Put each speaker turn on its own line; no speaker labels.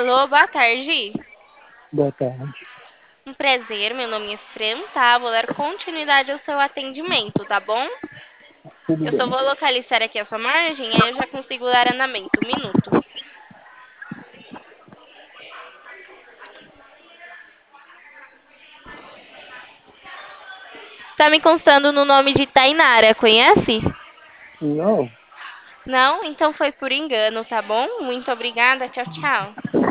Alô, boa tarde.
Boa tarde.
Um prazer, meu nome é Fran, tá? Vou dar continuidade ao seu atendimento, tá bom?
Tudo
Eu só
bem.
vou localizar aqui a sua margem, aí eu já consigo dar andamento. Um minuto. Tá me constando no nome de Tainara, conhece?
Não,
Não? Então foi por engano, tá bom? Muito obrigada, tchau, tchau.